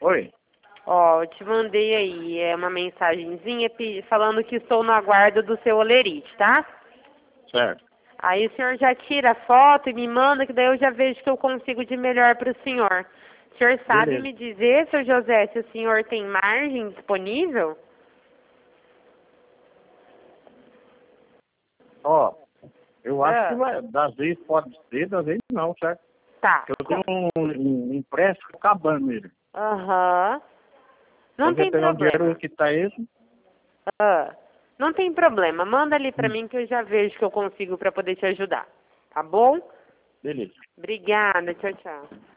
Oi. Ó, eu te mandei aí uma mensagenzinha falando que estou no aguardo do seu olerite, tá? Certo. Aí o senhor já tira a foto e me manda, que daí eu já vejo que eu consigo de melhor para o senhor. O senhor sabe Beleza. me dizer, seu José, se o senhor tem margem disponível? Ó, eu acho que vai, das vezes pode ser, das vezes não, certo? Tá. Eu tenho um empréstimo acabando ele. Aham. Não Eu vou tem pegar um dinheiro problema. que tá esse. Ah, não tem problema. Manda ali pra mim que eu já vejo que eu consigo pra poder te ajudar. Tá bom? Beleza. Obrigada. Tchau, tchau.